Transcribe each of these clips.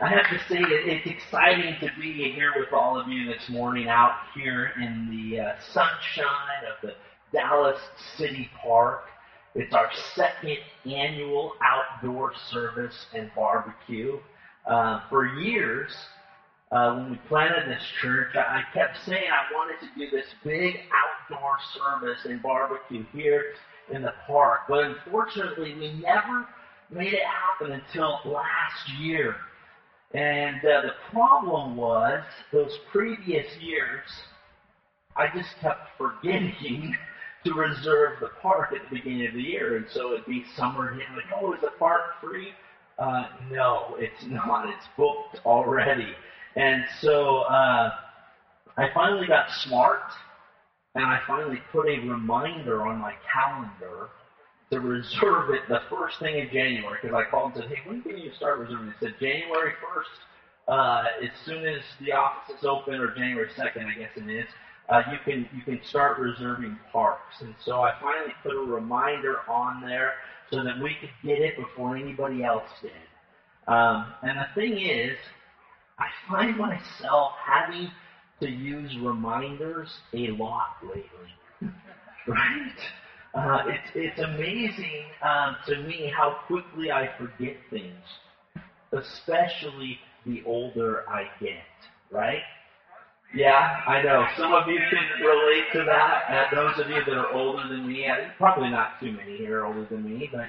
I have to say it's exciting to be here with all of you this morning out here in the sunshine of the Dallas City Park. It's our second annual outdoor service and barbecue. For years, when we planted this church, I kept saying I wanted to do this big outdoor service and barbecue here in the park. But unfortunately, we never made it happen until last year. And the problem was, those previous years, I just kept forgetting to reserve the park at the beginning of the year. And so it'd be summer, and like, oh, is the park free? No, it's not. It's booked already. And so I finally got smart, and I finally put a reminder on my calendar to reserve it the first thing in January, because I called and said, hey, when can you start reserving? They said January 1st, as soon as the office is open, or January 2nd, I guess it is, you can start reserving parks. And so I finally put a reminder on there so that we could get it before anybody else did. And the thing is, I find myself having to use reminders a lot lately, right? It's amazing to me how quickly I forget things, especially the older I get, right? Yeah, I know. Some of you can relate to that. Those of you that are older than me, probably not too many here are older than me, but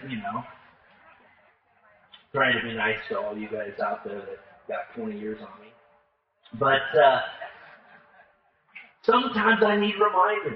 trying to be nice to all you guys out there that got 20 years on me. But sometimes I need reminders.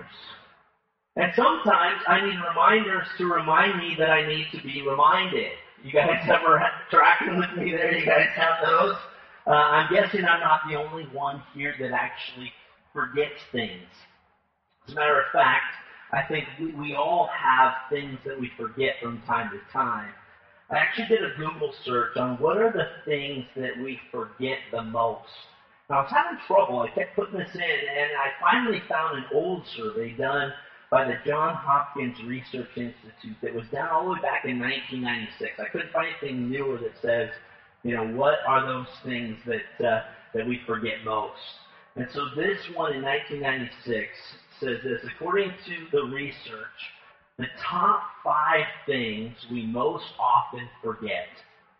And sometimes I need reminders to remind me that I need to be reminded. You guys ever tracking with me there? You guys have those? I'm guessing I'm not the only one here that actually forgets things. As a matter of fact, I think we all have things that we forget from time to time. I actually did a Google search on what are the things that we forget the most. Now, I was having trouble. I kept putting this in, and I finally found an old survey done by the Johns Hopkins Research Institute that was done all the way back in 1996. I couldn't find anything newer that says, what are those things that we forget most. And so this one in 1996 says this: according to the research, the top 5 things we most often forget.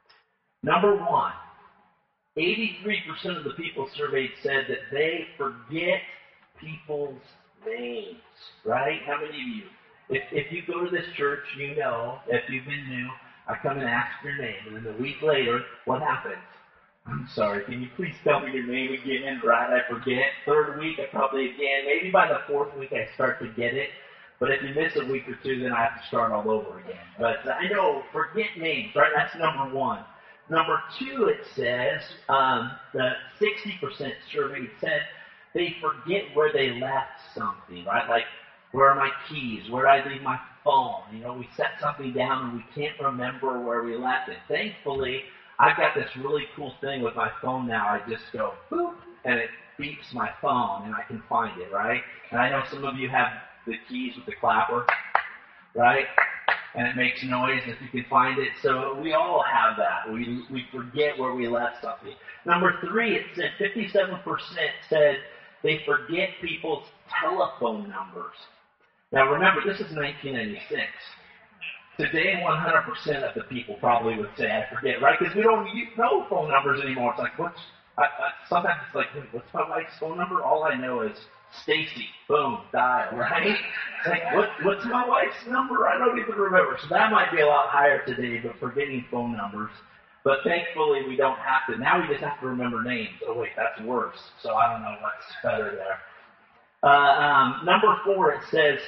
Number 1, 83% of the people surveyed said that they forget people's names, right? How many of you? If you go to this church, if you've been new, I come and ask your name, and then a week later, what happens? I'm sorry, can you please tell me your name again? Right, I forget. Third week, I probably again. Maybe by the 4th week, I start to get it. But if you miss a week or two, then I have to start all over again. But I know, forget names, right? That's number 1. Number 2, it says, the 60% survey said they forget where they left something, right? Like, where are my keys? Where did I leave my phone? We set something down and we can't remember where we left it. Thankfully, I've got this really cool thing with my phone now. I just go, boop, and it beeps my phone and I can find it, right? And I know some of you have the keys with the clapper, right? And it makes noise if you can find it. So we all have that. We forget where we left something. Number 3, it said 57% said they forget people's telephone numbers. Now remember, this is 1996. Today, 100% of the people probably would say, I forget, right? Because we don't know phone numbers anymore. It's like, sometimes it's like, what's my wife's phone number? All I know is Stacy. Boom, dial, right? It's like, what's my wife's number? I don't even remember. So that might be a lot higher today, but forgetting phone numbers. But thankfully, we don't have to. Now we just have to remember names. Oh, wait, that's worse. So I don't know what's better there. Number 4, it says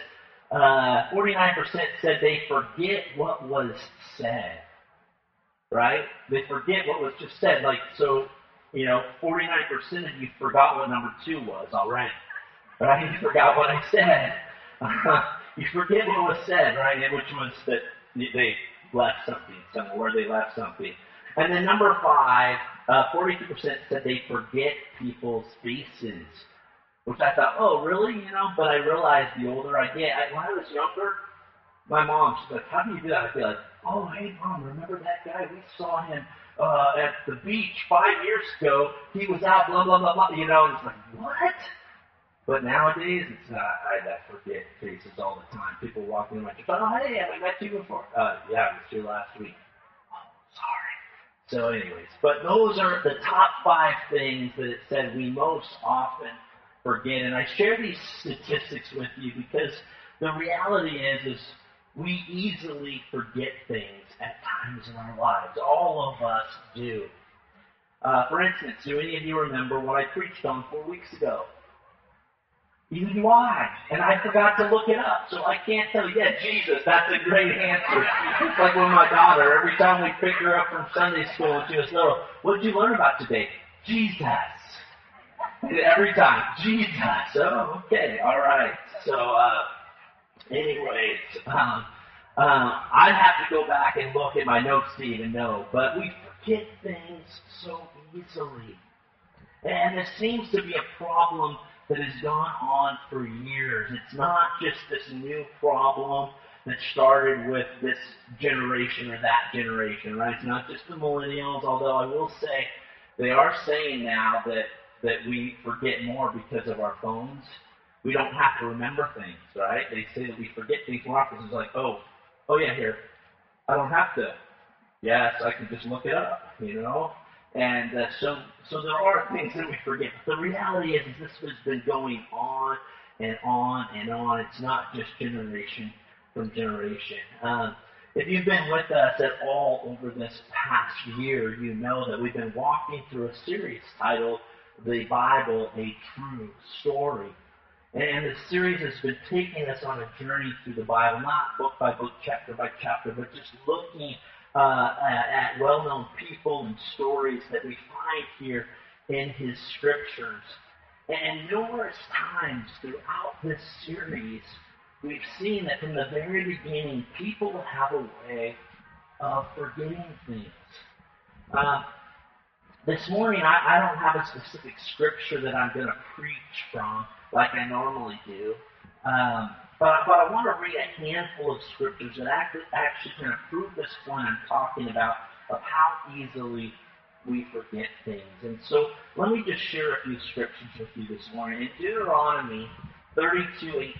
49% said they forget what was said, right? They forget what was just said. Like, so, 49% of you forgot what number 2 was already, right? You forgot what I said. You forget what was said, right? And which was that they left something somewhere, where they left something. And then number 5, 42% said they forget people's faces. Which I thought, oh, really? But I realized the older I get, when I was younger, my mom, she's like, how do you do that? I'd be like, oh, hey, Mom, remember that guy? We saw him at the beach 5 years ago. He was out, blah, blah, blah, blah. And it's like, what? But nowadays, it's not. I forget faces all the time. People walking in my church, oh, hey, have I met you before? Yeah, I was here last week. Oh, sorry. So anyways, but those are the top 5 things that it said we most often forget. And I share these statistics with you because the reality is we easily forget things at times in our lives. All of us do. For instance, do any of you remember what I preached on 4 weeks ago? Either do I. And I forgot to look it up, so I can't tell you. Yeah, Jesus, that's a great answer. It's like with my daughter. Every time we pick her up from Sunday school and she was little, what did you learn about today? Jesus. Every time, Jesus. Oh, okay, all right. So, anyways, I'd have to go back and look at my notes to even know, but we forget things so easily. And this seems to be a problem that has gone on for years. It's not just this new problem that started with this generation or that generation, right? It's not just the millennials, although I will say they are saying now that we forget more because of our phones. We don't have to remember things, right? They say that we forget things more often. It's like, oh yeah, here. I don't have to. Yes, I can just look it up, And so there are things that we forget. But the reality is this has been going on and on and on. It's not just generation from generation. If you've been with us at all over this past year, you know that we've been walking through a series titled The Bible, A True Story. And the series has been taking us on a journey through the Bible, not book by book, chapter by chapter, but just looking at well-known people and stories that we find here in His Scriptures. And numerous times throughout this series, we've seen that from the very beginning, people have a way of forgetting things. This morning, I don't have a specific scripture that I'm going to preach from like I normally do. But I want to read a handful of scriptures that actually kind of prove this point I'm talking about of how easily we forget things. And so let me just share a few scriptures with you this morning. In Deuteronomy 32:18,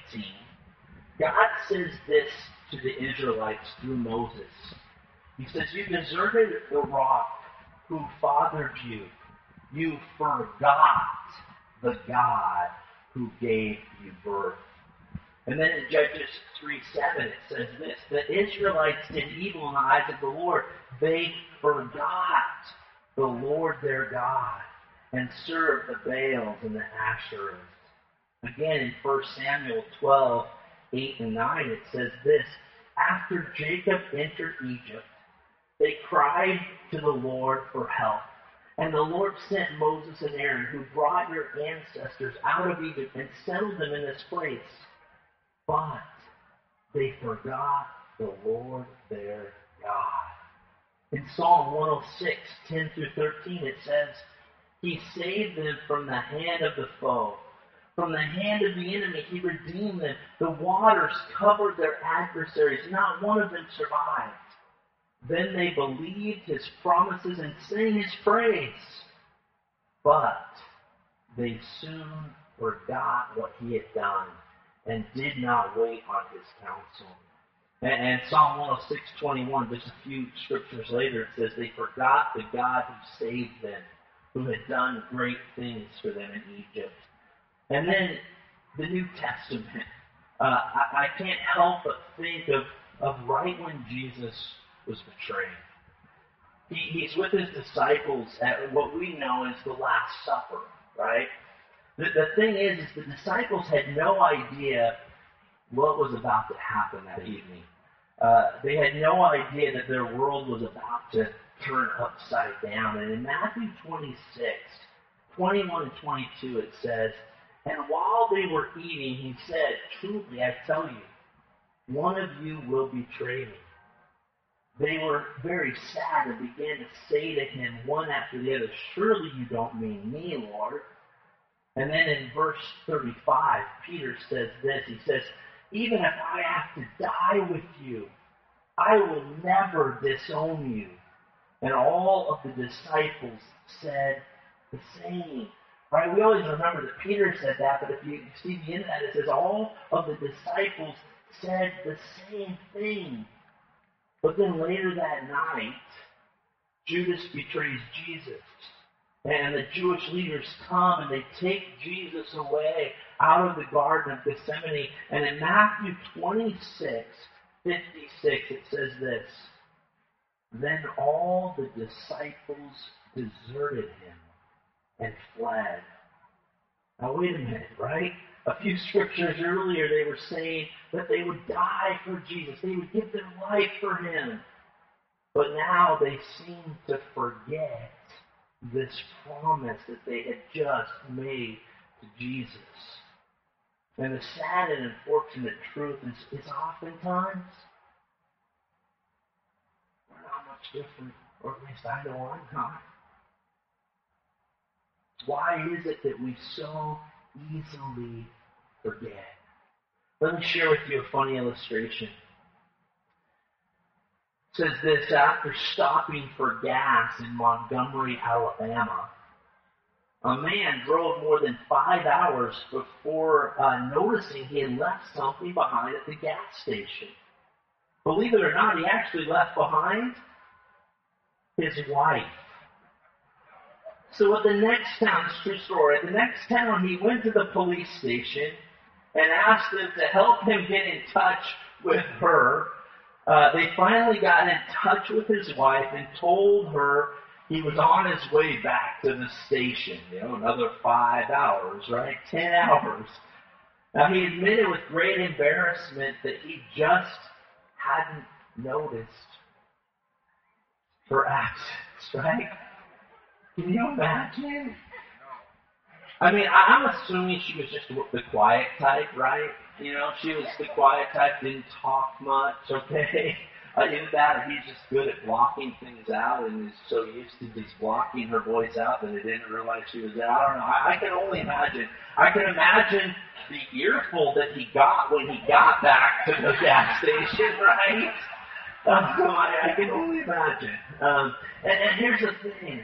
God says this to the Israelites through Moses. He says, "You deserted the rock who fathered you. You forgot the God who gave you birth." And then in Judges 3:7 it says this, "The Israelites did evil in the eyes of the Lord. They forgot the Lord their God and served the Baals and the Asherahs." Again in 1 Samuel 12:8 and 9 it says this, "After Jacob entered Egypt, they cried to the Lord for help. And the Lord sent Moses and Aaron, who brought your ancestors out of Egypt and settled them in this place. But they forgot the Lord their God." In Psalm 106:10-13, it says, "He saved them from the hand of the foe. From the hand of the enemy, He redeemed them. The waters covered their adversaries. Not one of them survived. Then they believed His promises and sang His praise. But they soon forgot what He had done and did not wait on His counsel." And Psalm 106:21, just a few scriptures later, it says, "They forgot the God who saved them, who had done great things for them in Egypt." And then the New Testament. I can't help but think of right when Jesus was betrayed. He's with His disciples at what we know as the Last Supper, right? The thing is the disciples had no idea what was about to happen that evening. They had no idea that their world was about to turn upside down. And in Matthew 26:21 and 22, it says, "And while they were eating, He said, 'Truly, I tell you, one of you will betray me.' They were very sad and began to say to Him one after the other, 'Surely you don't mean me, Lord.' And then in verse 35, Peter says this. He says, 'Even if I have to die with you, I will never disown you.' And all of the disciples said the same. Right? We always remember that Peter said that, but if you see the end of that, it says all of the disciples said the same thing. But then later that night, Judas betrays Jesus. And the Jewish leaders come and they take Jesus away out of the Garden of Gethsemane. And in Matthew 26:56, it says this: Then all the disciples deserted him and fled. Now wait a minute, right? A few scriptures earlier they were saying that they would die for Jesus. They would give their life for him. But now they seem to forget this promise that they had just made to Jesus. And the sad and unfortunate truth is oftentimes we're not much different, or at least I know I'm not. Why is it that we so easily forget? Let me share with you a funny illustration. It says this: after stopping for gas in Montgomery, Alabama, a man drove more than 5 hours before noticing he had left something behind at the gas station. Believe it or not, he actually left behind his wife. So at the next town, it's a true story, at the next town he went to the police station and asked them to help him get in touch with her. They finally got in touch with his wife and told her he was on his way back to the station. Another 5 hours, right? 10 hours. Now he admitted with great embarrassment that he just hadn't noticed her absence, right? Can you imagine? I mean, I'm assuming she was just the quiet type, right? She was the quiet type, didn't talk much, okay? Either that or he's just good at blocking things out and is so used to just blocking her voice out that he didn't realize she was there. I don't know. I can only imagine. I can imagine the earful that he got when he got back to the gas station, right? I can only imagine. And here's the thing.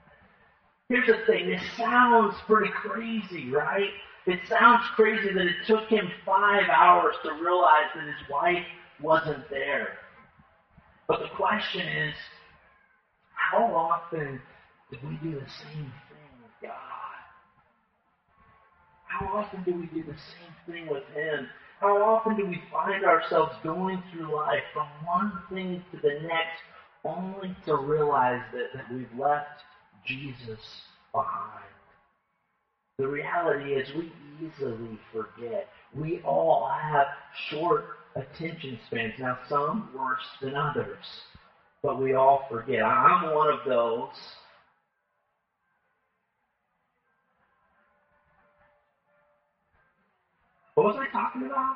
This sounds pretty crazy, right? It sounds crazy that it took him 5 hours to realize that his wife wasn't there. But the question is, how often do we do the same thing with God? How often do we do the same thing with Him? How often do we find ourselves going through life from one thing to the next only to realize that we've left Jesus behind? The reality is we easily forget. We all have short attention spans. Now, some worse than others, but we all forget. I'm one of those. What was I talking about?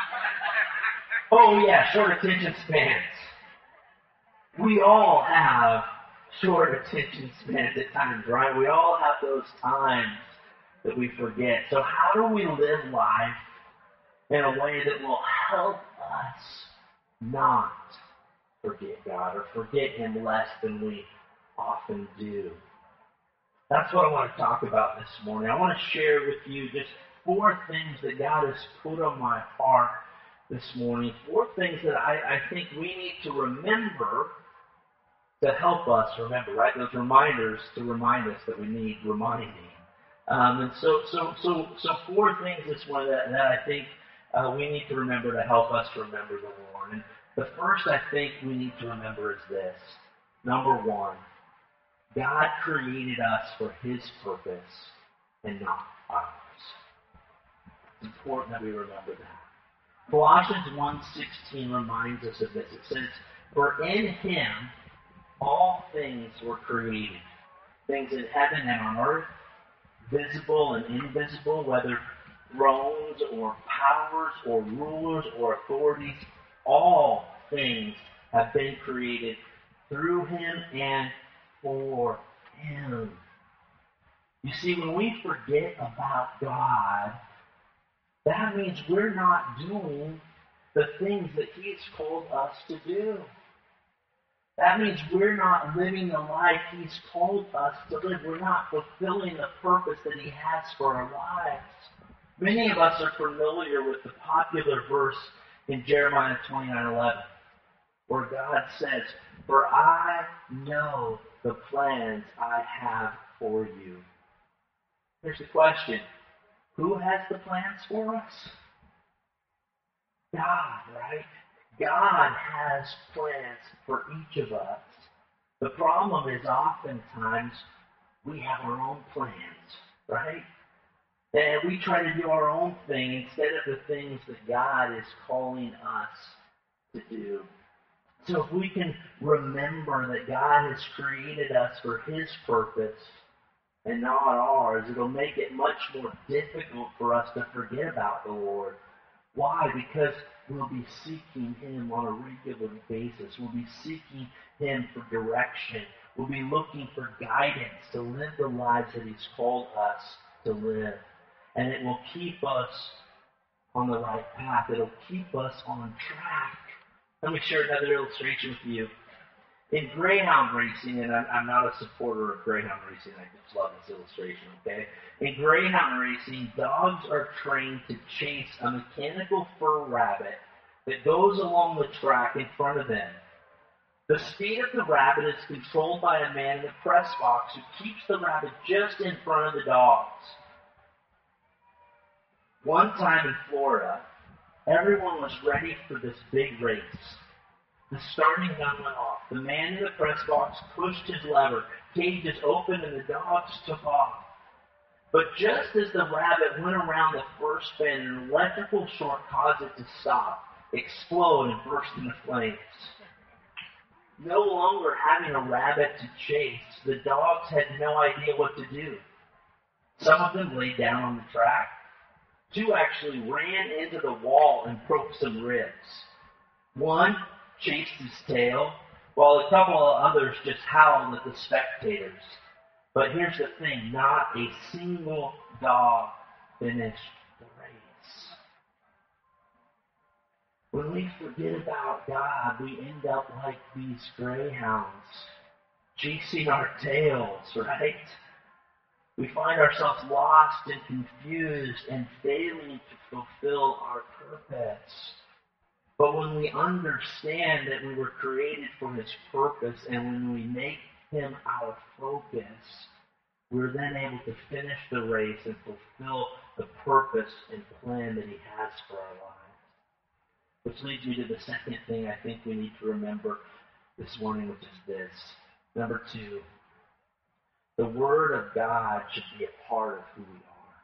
Oh yeah, short attention spans. We all have short attention spans at times, right? We all have those times that we forget. So how do we live life in a way that will help us not forget God or forget Him less than we often do? That's what I want to talk about this morning. I want to share with you just 4 things that God has put on my heart this morning. 4 things that I think we need to remember to help us remember, right? Those reminders to remind us that we need reminding. And so 4 things this morning that I think we need to remember to help us remember the Lord. And the first I think we need to remember is this. Number 1, God created us for His purpose and not ours. It's important that we remember that. Colossians 1:16 reminds us of this. It says, "For in Him all things were created, things in heaven and on earth, visible and invisible, whether thrones or powers or rulers or authorities, all things have been created through Him and for Him." You see, when we forget about God, that means we're not doing the things that He's called us to do. That means we're not living the life He's called us to live. We're not fulfilling the purpose that He has for our lives. Many of us are familiar with the popular verse in Jeremiah 29:11, where God says, "For I know the plans I have for you." Here's the question. Who has the plans for us? God, right? God has plans for each of us. The problem is oftentimes we have our own plans, right? And we try to do our own thing instead of the things that God is calling us to do. So if we can remember that God has created us for His purpose and not ours, it'll make it much more difficult for us to forget about the Lord. Why? Because we'll be seeking Him on a regular basis. We'll be seeking Him for direction. We'll be looking for guidance to live the lives that He's called us to live. And it will keep us on the right path. It'll keep us on track. Let me share another illustration with you. In greyhound racing, and I'm not a supporter of greyhound racing, I just love this illustration, okay? In greyhound racing, dogs are trained to chase a mechanical fur rabbit that goes along the track in front of them. The speed of the rabbit is controlled by a man in a press box who keeps the rabbit just in front of the dogs. One time in Florida, everyone was ready for this big race. The starting gun went off. The man in the press box pushed his lever. Cages opened and the dogs took off. But just as the rabbit went around the first bend, an electrical short caused it to stop, explode, and burst into flames. No longer having a rabbit to chase, the dogs had no idea what to do. Some of them laid down on the track. Two actually ran into the wall and broke some ribs. One chased his tail, while a couple of others just howled at the spectators. But here's the thing, not a single dog finished the race. When we forget about God, we end up like these greyhounds, chasing our tails, right? We find ourselves lost and confused and failing to fulfill our purpose. But when we understand that we were created for His purpose and when we make Him our focus, we're then able to finish the race and fulfill the purpose and plan that He has for our lives. Which leads me to the second thing I think we need to remember this morning, which is this. Number 2, the Word of God should be a part of who we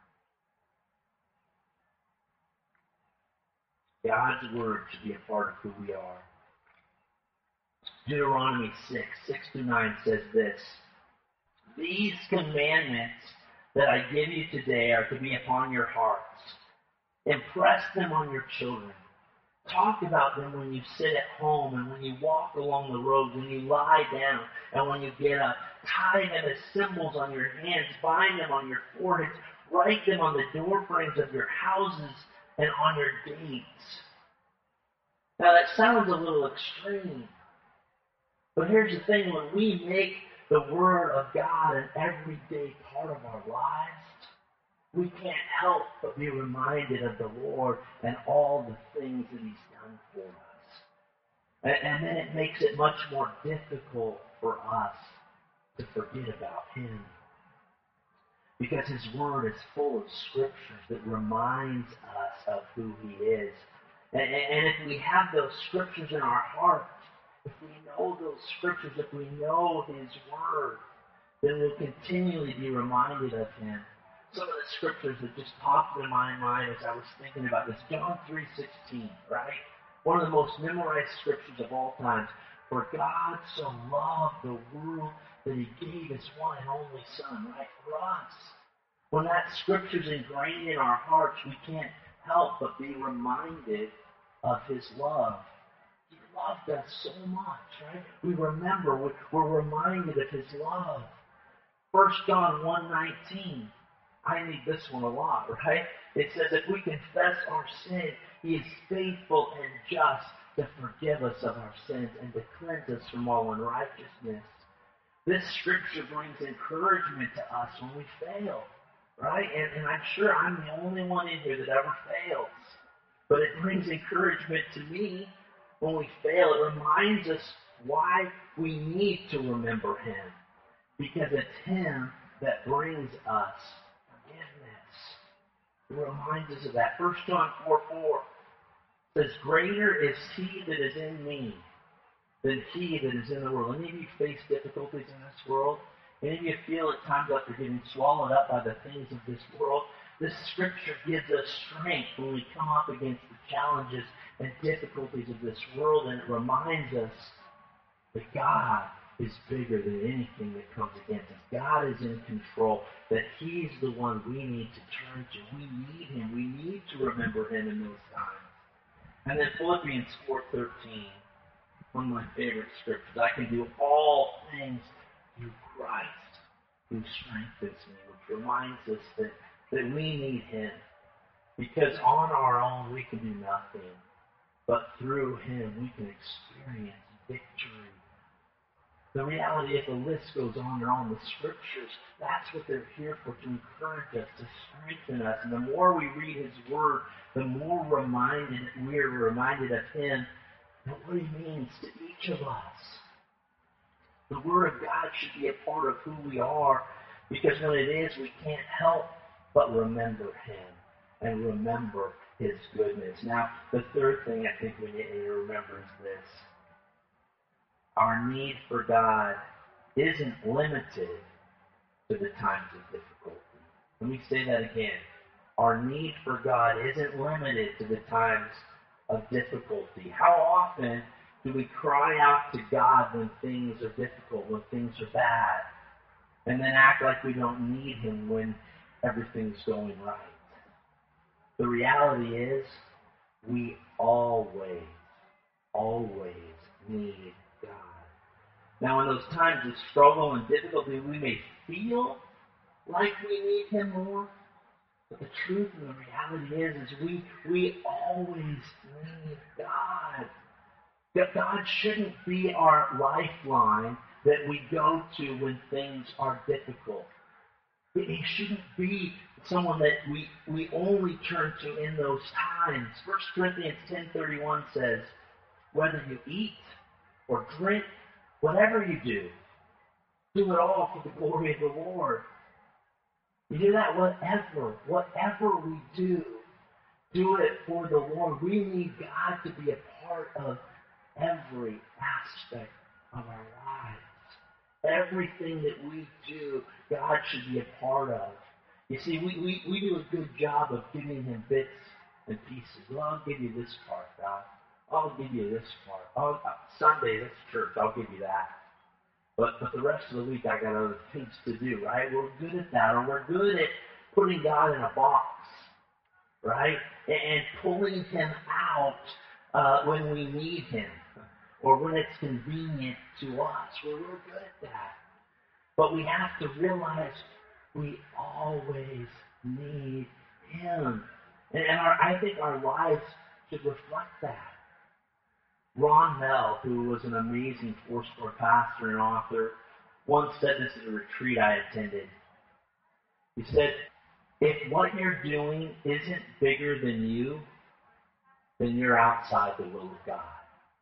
are. God's Word should be a part of who we are. Deuteronomy 6:6-9 says this, "These commandments that I give you today are to be upon your hearts. Impress them on your children. Talk about them when you sit at home and when you walk along the road, when you lie down and when you get up. Tie them as symbols on your hands. Bind them on your foreheads. Write them on the doorframes of your houses and on your gates." Now that sounds a little extreme. But here's the thing, when we make the Word of God an everyday part of our lives, we can't help but be reminded of the Lord and all the things that He's done for us. And then it makes it much more difficult for us to forget about Him. Because His Word is full of scriptures that reminds us of who He is. And if we have those scriptures in our heart, if we know those scriptures, if we know His Word, then we'll continually be reminded of Him. Some of the scriptures that just popped in my mind as I was thinking about this. John 3:16, right? One of the most memorized scriptures of all time. "For God so loved the world that He gave His one and only Son," right? For us. When that scripture's ingrained in our hearts, we can't help but be reminded of His love. He loved us so much, right? We remember, we're reminded of His love. 1 John 1:19. I need this one a lot, right? It says, if we confess our sin, He is faithful and just to forgive us of our sins and to cleanse us from all unrighteousness. This scripture brings encouragement to us when we fail, right? And I'm sure I'm the only one in here that ever fails. But it brings encouragement to me when we fail. It reminds us why we need to remember Him. Because it's Him that brings us forgiveness. It reminds us of that. 1 John 4:4 says, "Greater is He that is in me than he that is in the world." Any of you face difficulties in this world? Any of you feel at times like you're getting swallowed up by the things of this world? This scripture gives us strength when we come up against the challenges and difficulties of this world, and it reminds us that God is bigger than anything that comes against us. God is in control, that He's the one we need to turn to. We need Him. We need to remember Him in those times. And then Philippians 4:13, one of my favorite scriptures. "I can do all things through Christ who strengthens me," which reminds us that we need Him. Because on our own we can do nothing. But through Him we can experience victory. The reality is the list goes on and on. The scriptures, that's what they're here for, to encourage us, to strengthen us. And the more we read His Word, the more we're reminded of Him and what He means to each of us. The Word of God should be a part of who we are, because when it is, we can't help but remember Him and remember His goodness. Now, the third thing I think we need to remember is this. Our need for God isn't limited to the times of difficulty. Let me say that again. Our need for God isn't limited to the times of difficulty. How often do we cry out to God when things are difficult, when things are bad, and then act like we don't need Him when everything's going right? The reality is, we always need God. Now, in those times of struggle and difficulty, we may feel like we need Him more, but the truth and the reality is we always need God. That God shouldn't be our lifeline that we go to when things are difficult. He shouldn't be someone that we only turn to in those times. 1 Corinthians 10:31 says, "Whether you eat or drink, whatever you do it all for the glory of the Lord." You do that, whatever we do it for the Lord. We need God to be a part of every aspect of our lives. Everything that we do, God should be a part of. You see, we do a good job of giving Him bits and pieces. Well, I'll give you this part, God. I'll give you this part. Sunday, that's church. I'll give you that. But the rest of the week, I got other things to do, right? We're good at that, or we're good at putting God in a box, right? And pulling Him out when we need Him, or when it's convenient to us. We're good at that. But we have to realize we always need Him. And I think our lives should reflect that. Ron Mell, who was an amazing four-star pastor and author, once said this at a retreat I attended. He said, "If what you're doing isn't bigger than you, then you're outside the will of God."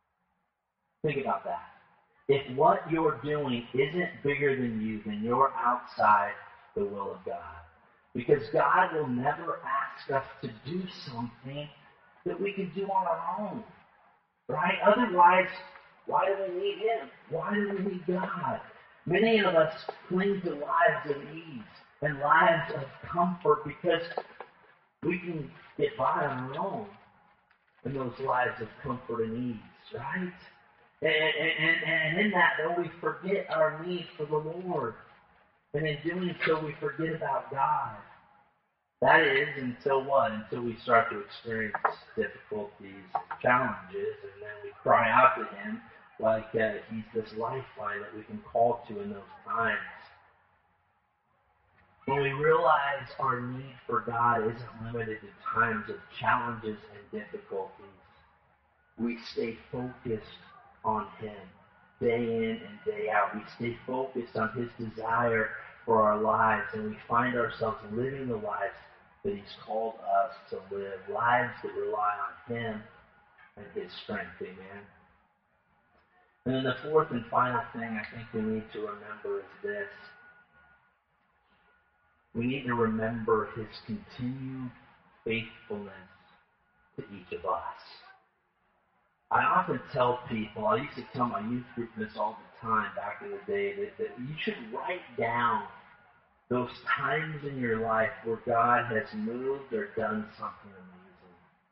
Think about that. If what you're doing isn't bigger than you, then you're outside the will of God. Because God will never ask us to do something that we can do on our own. Right? Otherwise, why do we need Him? Why do we need God? Many of us cling to lives of ease and lives of comfort because we can get by on our own in those lives of comfort and ease, right? And in that, though, we forget our need for the Lord. And in doing so, we forget about God. That is, until what? Until we start to experience difficulties and challenges, and then we cry out to Him like He's this lifeline that we can call to in those times. When we realize our need for God isn't limited to times of challenges and difficulties, we stay focused on Him day in and day out. We stay focused on His desire for our lives, and we find ourselves living the lives that He's called us to live, lives that rely on Him and His strength. Amen. And then the fourth and final thing I think we need to remember is this. We need to remember His continued faithfulness to each of us. I often tell people, I used to tell my youth group this all the time back in the day, that you should write down those times in your life where God has moved or done something amazing.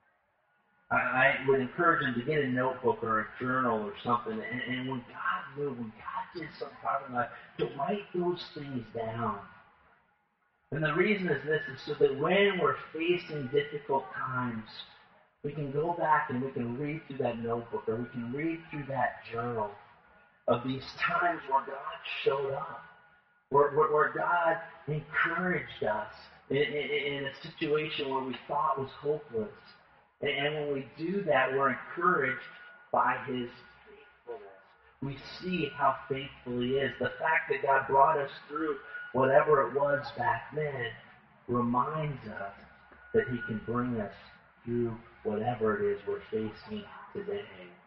I would encourage them to get a notebook or a journal or something, and when God moved, when God did something in life, to write those things down. And the reason is this, is so that when we're facing difficult times, we can go back and we can read through that notebook or we can read through that journal of these times where God showed up, where God encouraged us in a situation where we thought was hopeless. And when we do that, we're encouraged by His faithfulness. We see how faithful He is. The fact that God brought us through whatever it was back then reminds us that He can bring us through whatever it is we're facing today.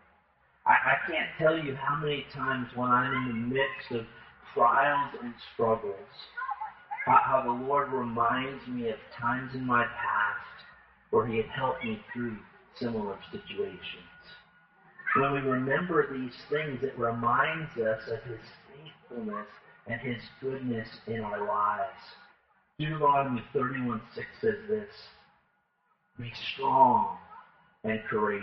I can't tell you how many times when I'm in the midst of trials and struggles, how the Lord reminds me of times in my past where He had helped me through similar situations. When we remember these things, it reminds us of His faithfulness and His goodness in our lives. Deuteronomy 31:6 says this, "Be strong and courageous.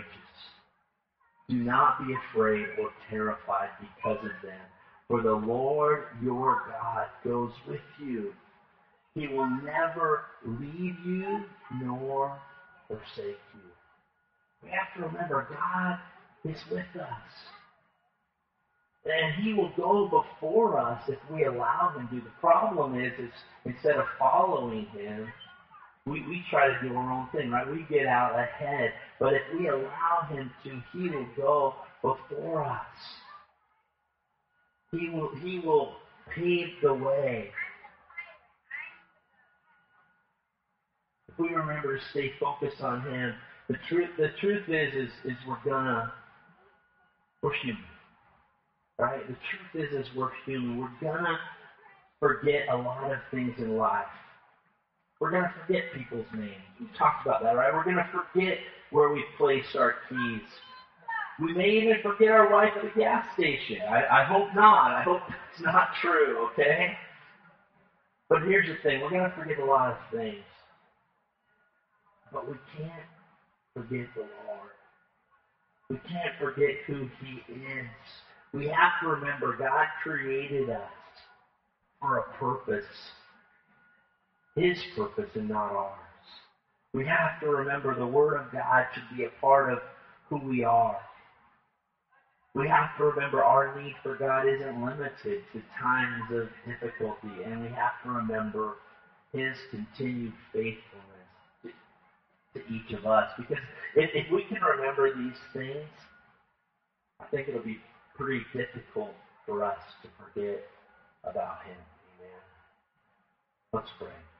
Do not be afraid or terrified because of them, for the Lord your God goes with you. He will never leave you nor forsake you." We have to remember God is with us. And He will go before us if we allow Him to. The problem is instead of following Him, we try to do our own thing, right? We get out ahead. But if we allow Him to, He will go before us. He will pave the way. If we remember to stay focused on Him, the truth is we're human. Right? The truth is we're human. We're gonna forget a lot of things in life. We're going to forget people's names. We've talked about that, right? We're going to forget where we placed our keys. We may even forget our wife at the gas station. I hope not. I hope that's not true, okay? But here's the thing. We're going to forget a lot of things. But we can't forget the Lord. We can't forget who He is. We have to remember God created us for a purpose. His purpose and not ours. We have to remember the Word of God should be a part of who we are. We have to remember our need for God isn't limited to times of difficulty, and we have to remember His continued faithfulness to each of us. Because if we can remember these things, I think it'll be pretty difficult for us to forget about Him. Amen. Let's pray.